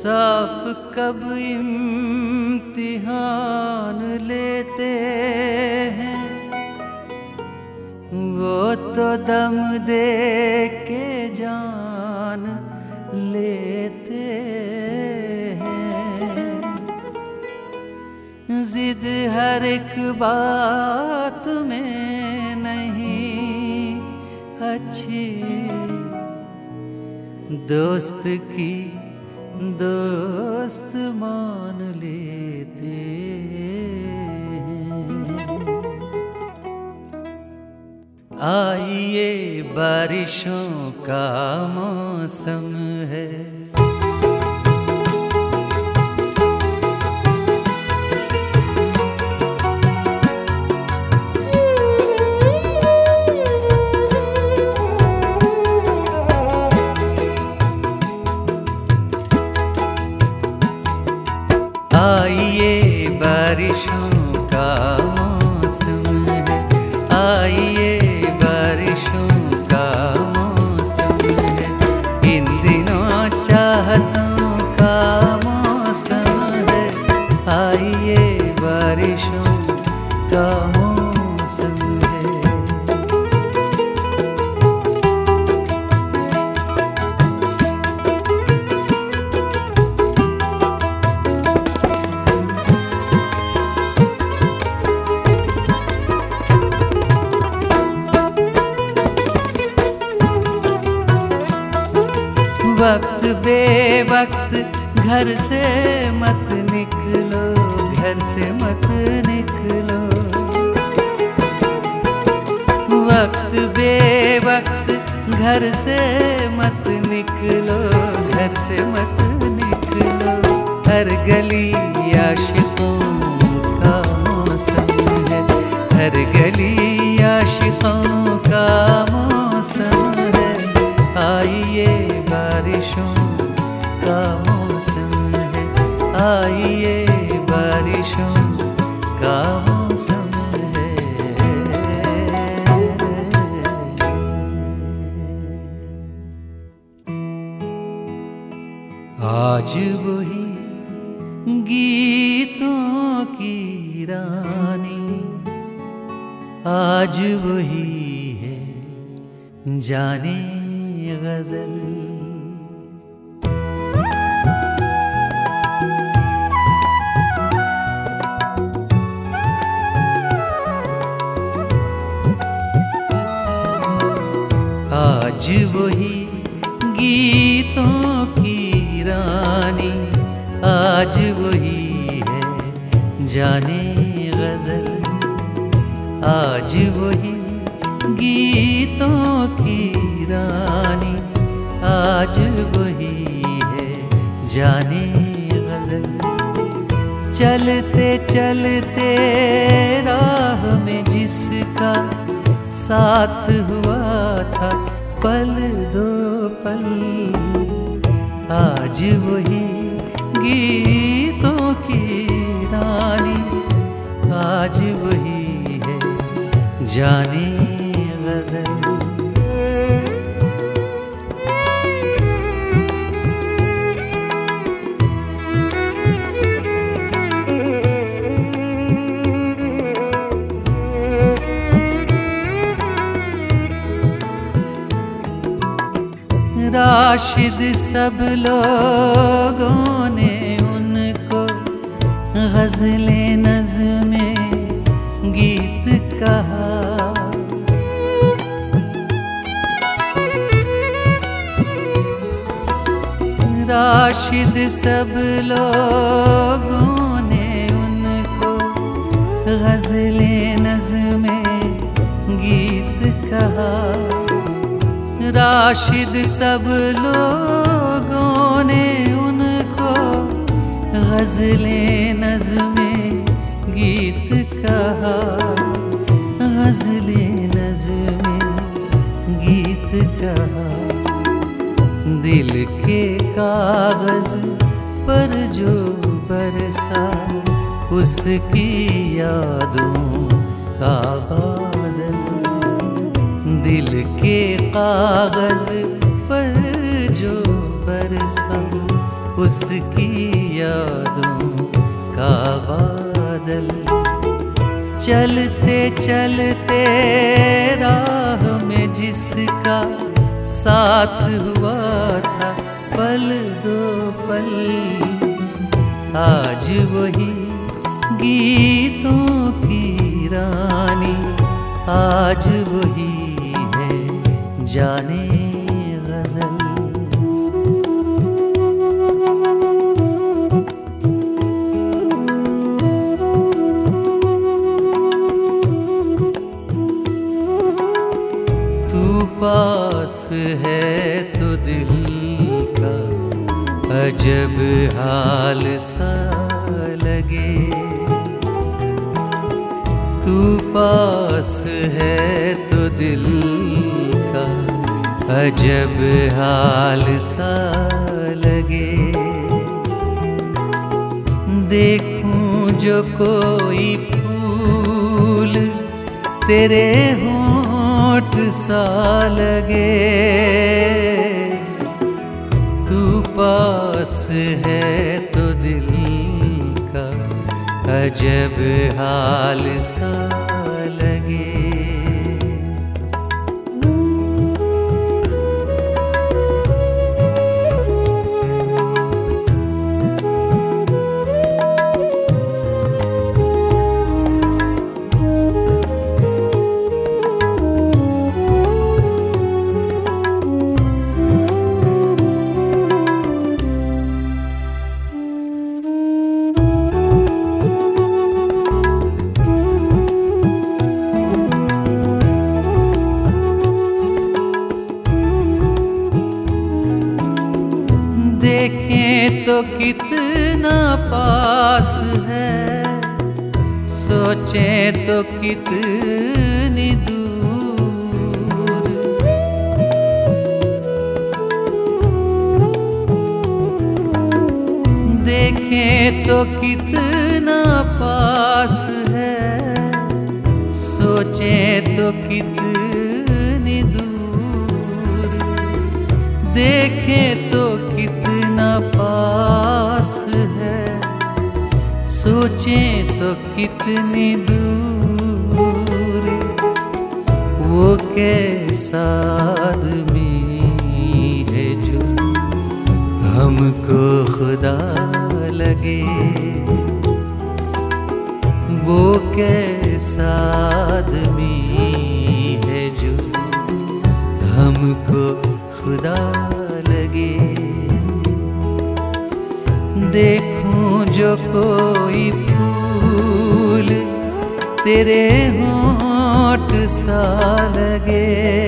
साफ कब इम्तिहान लेते हैं, वो तो दम दे के जान लेते हैं। जिद हर एक बात में नहीं अच्छी, दोस्त की दोस्त मान लेते हैं। आइए बारिशों का मौसम है, आइए बारिशों का मौसम है, आइए बारिशों का मौसम है। इन दिनों चाहतों का मौसम है, आइए बारिशों का मौसम है। वक्त बेवक्त घर से मत निकलो, घर से मत निकलो। वक्त बेवक्त घर से मत निकलो, घर से मत निकलो। हर गली आशिकों का मौसम है, हर गली आशिकों का मौसम है। आइए बारिशों का मौसम है, आइए बारिशों का मौसम है। आज वही गीतों की रानी, आज वही है जाने गजल। आज वही गीतों की रानी, आज वही है जाने गजल। आज वही गीतों की रानी, आज वही है जाने गजल। चलते चलते राह में जिसका साथ हुआ था पल दो पल, आज वही गीतों की रानी, आज वही है जाने गजल। राशिद सब लोगों ने उनको गज़ले नज़्में गीत कहा। राशिद सब लोगों ने उनको गज़ले नज़्में गीत कहा। राशिद सब लोगों ने उनको गज़ले नज़्में गीत कहा, गज़ले नज़्में गीत कहा। दिल के कागज़ पर जो बरसा, उसकी यादों का बादल। दिल के कागज़ पर जो बरसा, उसकी यादों का बादल। चलते चलते राह में जिसका साथ हुआ था पल दो पल, आज वही गीतों की रानी, आज वही है जाने गजल। तू पास है तो दिल का अजब हाल सा लगे, तू पास है तो दिल का अजब हाल सा लगे। देखूं जो कोई फूल तेरे होंठ सा लगे, तू पास है तो दिल का अजब हाल सा लगे। देखें तो कितना पास है, सोचें तो कितनी दूर। देखें तो कितना पास है, सोचें तो कितनी दूर। देखें तो कितना पास है, सोचें तो कितनी दूर। वो कैसा आदमी है जो हमको खुदा लगे, वो कैसा आदमी है जो हमको खुदा लगे। देखूं जो कोई फूल तेरे होंठ सा लगे,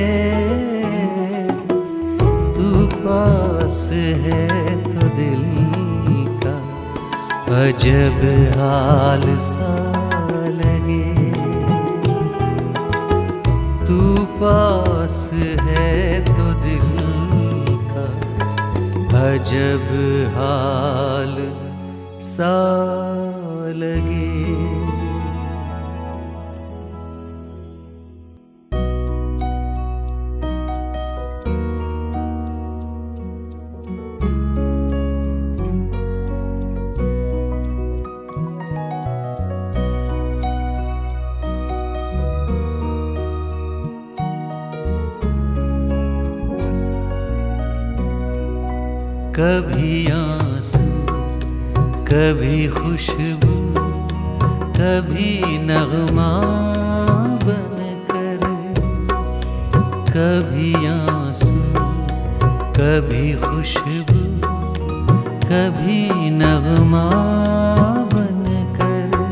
तू पास है तो दिल का अजब हाल सा लगे। तू पास है तो दिल का अजब हाल सा लगे। कभी आंसू कभी खुशबू, कभी नगमा बनकर। कभी आंसू कभी खुशबू, कभी नगमा बनकर।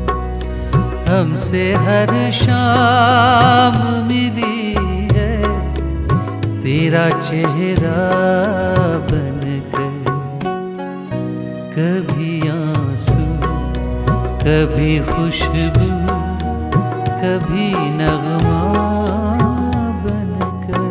हमसे हर शाम मिली है तेरा चेहरा बनकर। कभी आंसू कभी खुशबू, कभी नगमा बनकर।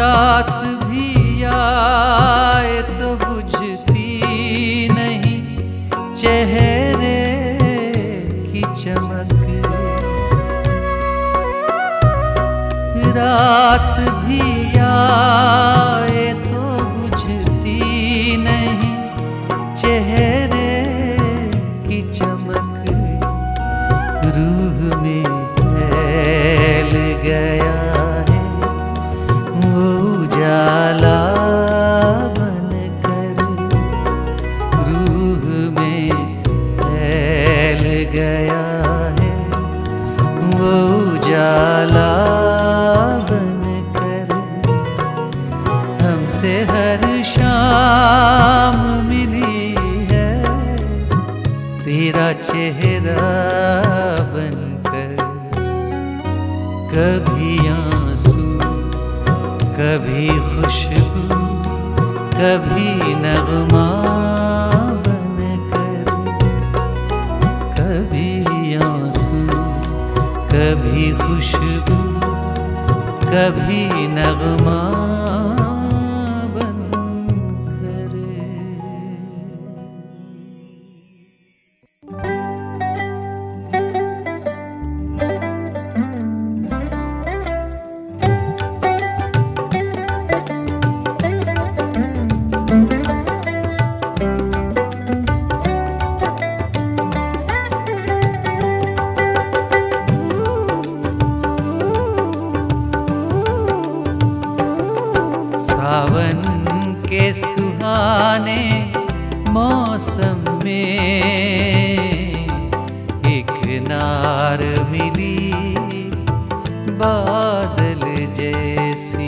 रात भी आए तो बुझती नहीं चेहरे की चमक। रात भी आए तो बुझती नहीं चेहरे की चमक। रूह में फैल गया है वो उजाला बनकर। रूह में फैल गया है वो उजाला बनकर। हमसे हर शाम मिली है तेरा चेहरा बनकर। कभी आंसू कभी खुशबू कभी नगमा बनकर। कभी आंसू कभी खुशबू कभी नगमा सावन के सुहाने मौसम में एक नार मिली बादल जैसी।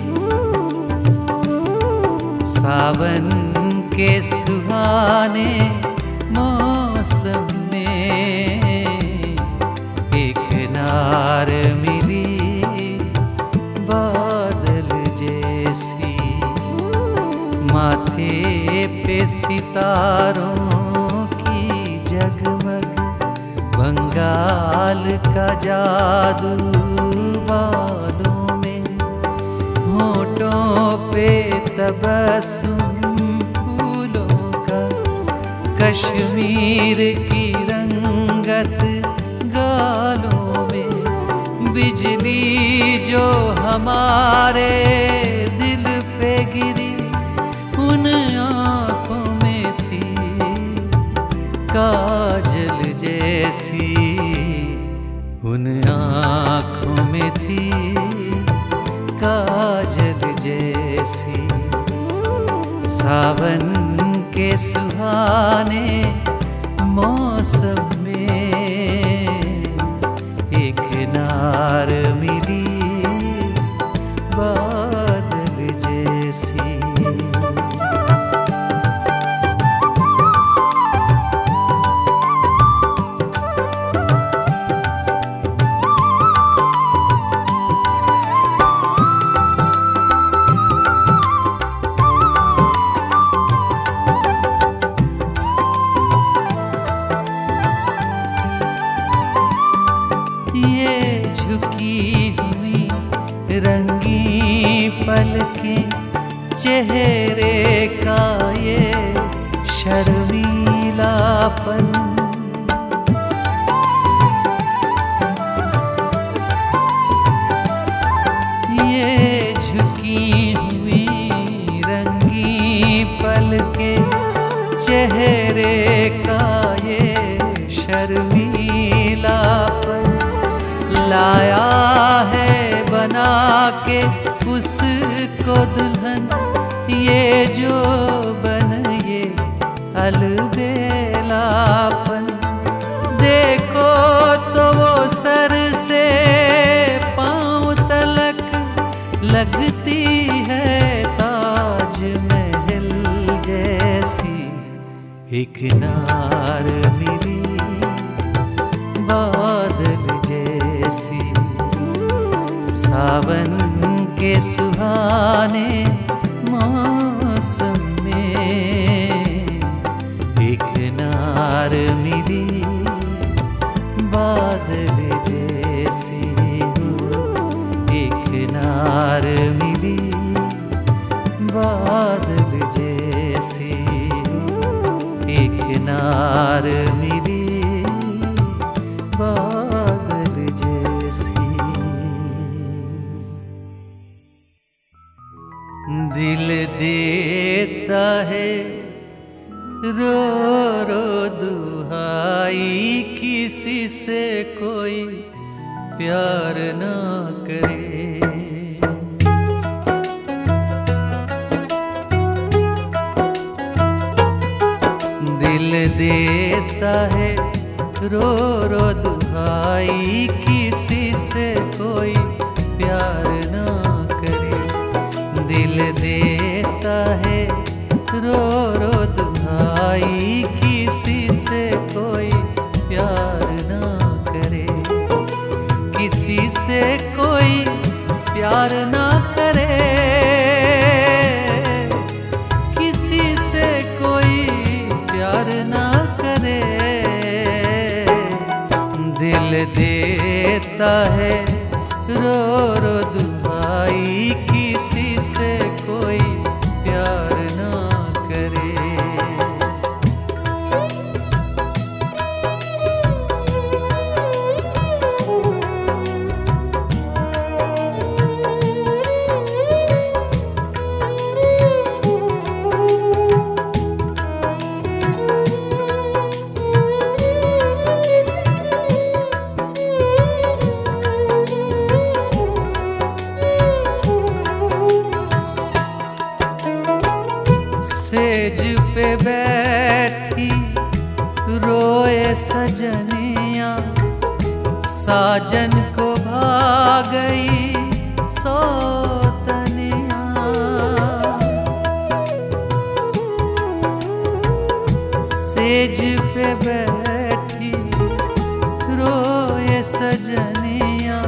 सावन के सुहाने मौसम में एक नार मिली बादल जैसी। माथे पे सितारों की जगमग बंगाल का जादू बालों में। होठों पे तबस्सुम फूलों का कश्मीर की रंगत गालों में। बिजली जो हमारे दिल पे गिरी उन आँखों में थी काजल जैसी। उन आँखों में थी काजल जैसी। सावन के सुहाने मौसम में एक नार मिली बादल जैसी। ये झुकी हुई रंगी पलकें चेहरे का ये शर्मीलापन। ये झुकी हुई रंगी पलकें चेहरे का ये शर्मीलापन। लाया है बना के उसको दुल्हन ये जो बन ये अलबेलापन। देखो तो वो सर से पाँव तलक लगती है ताज महल जैसी। एक नार मिली बादल जैसी। सावन के सुहाने मौसम में एक नार मिली बादल जैसी। एक नार मिली किनार मिली बादल जैसी। दिल देता है रो रो दुहाई, किसी से कोई प्यार ना करे। दिल देता है रो रो दुहाई, किसी से कोई प्यार ना करे। दिल देता है रो रो दुहाई, किसी से कोई प्यार ना करे। किसी से कोई प्यार ना करे, किसी से कोई प्यार ना करे। दिल देता है रो रो दुहाई, किसी से कोई प्यार ना करे। सेज पे बैठी रोए सजनिया, साजन को भाग गई सौतनिया। सेज पे बैठी रोए सजनिया,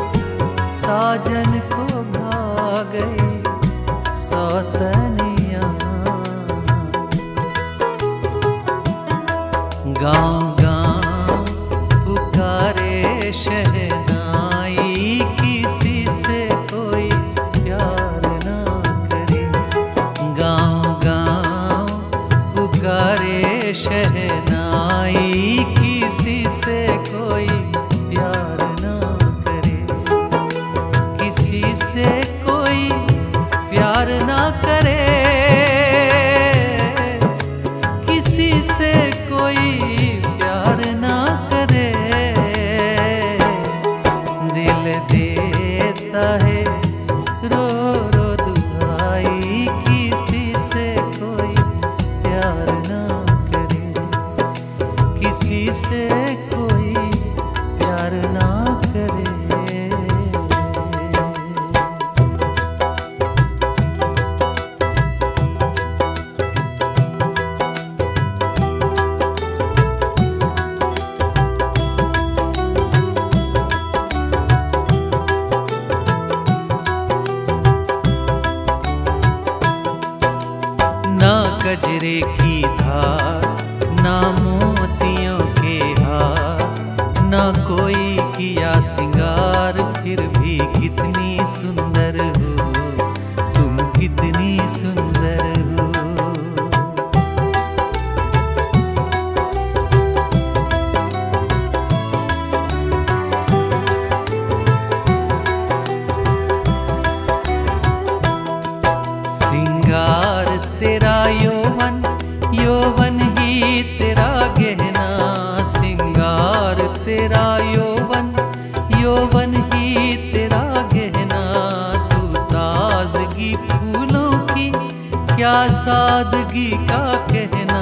साजन को भाग गई सौतनिया। गाँव गाँव पुकारे शहनाई, किसी से कोई प्यार ना करे। गाँव गाँव पुकारे शहनाई, किसी से कोई प्यार ना करे। किसी से कोई प्यार ना करे, किसी से कोई प्यार ना करे। दिल देता है रो रो दुहाई, किसी से कोई प्यार ना करे। किसी से कोई प्यार ना करे। ना गजरे की धार, ना मोतियों के हार, ना कोई किया सिंगार, फिर भी कितनी सुंदर हो तुम, कितनी सुंदर हो। सिंगार तेरा यौवन, यौवन ही तेरा गहना। सिंगार तेरा यौवन, यौवन ही तेरा गहना। तू ताजगी फूलों की, क्या सादगी का कहना।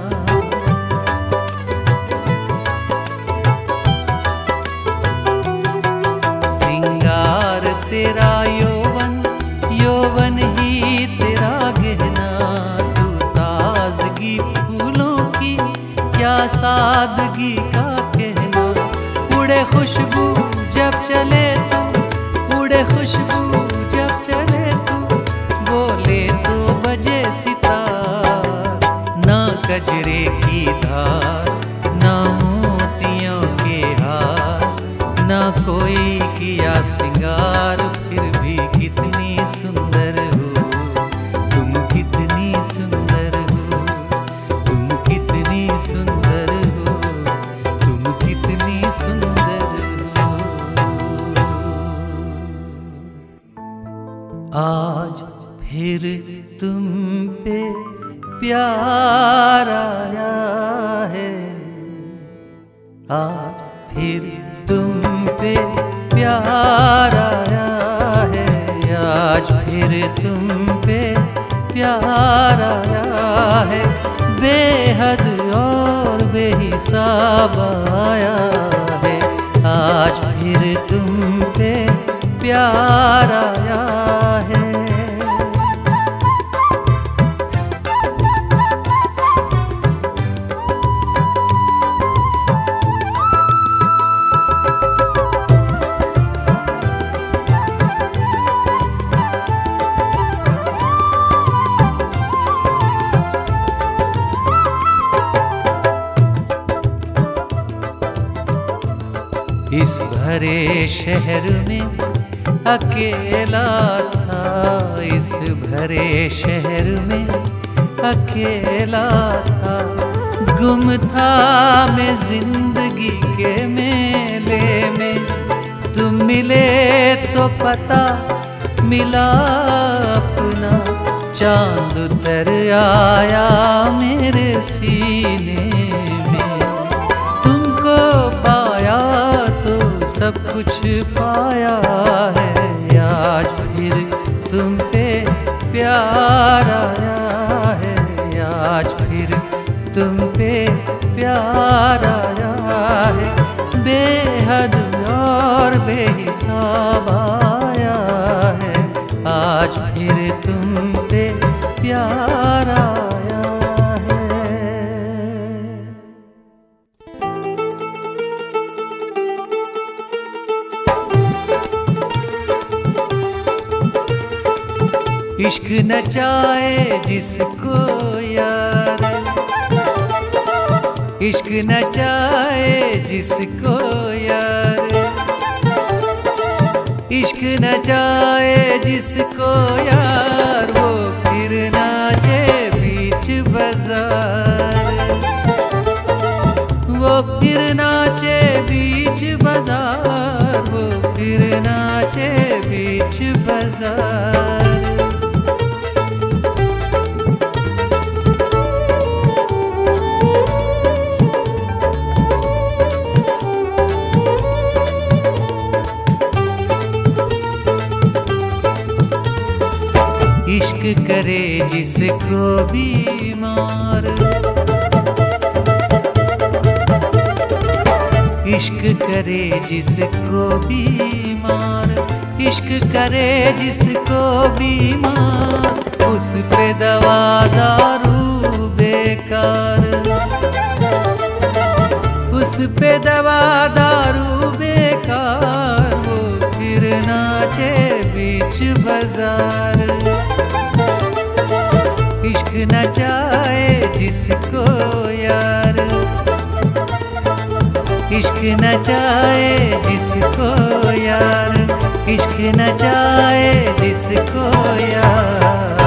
सिंगार तेरा यौवन, यौवन ही तेरा गहना। तू ताजगी फूलों की, क्या सादगी का कहना। उड़े खुशबू जब चले तू, उड़े खुशबू जब चले तू, बोले तो बजे सितार। ना गजरे की धार, ना मोतियों के हार, ना कोई किया सिंगार, फिर भी कितनी सुंदर हो तुम, कितनी सुंदर हो तुम, कितनी सुंदर। प्यार आया है, आज फिर तुम पे प्यार आया है, आज फिर तुम पे प्यार आया है, बेहद और बेहिसाब आया है, आज फिर तुम पे प्यार आया है। इस भरे शहर में अकेला था, इस भरे शहर में अकेला था, गुम था मैं जिंदगी के मेले में, तुम मिले तो पता मिला अपना, चांद उतर आया मेरे सीने में, तुमको पाया तो सब कुछ पाया है, आज फिर तुम पे प्यार आया है, आज फिर तुम पे प्यार आया है, बेहद और बेहिसाब आया है, आज फिर तुम पे प्यार आया है। इश्क नचाए जिसको यार, इश्क नचाए जिसको यार, इश्क नचाए जिसको यार, वो फिर नाचे बीच बाजार, वो फिर नाचे बीच बाजार, वो फिर नाचे बीच बाजार। इश्क करे जिसको बीमार, इश्क करे जिसको बीमार, इश्क करे जिसको बीमार, उस पे दवा दारू बेकार, उस पे दवा दारू बेकार, वो फिर नाचे बीच बाजार। इश्क नचाए जिसको यार, इश्क नचाए जिसको यार, इश्क नचाए जिसको यार।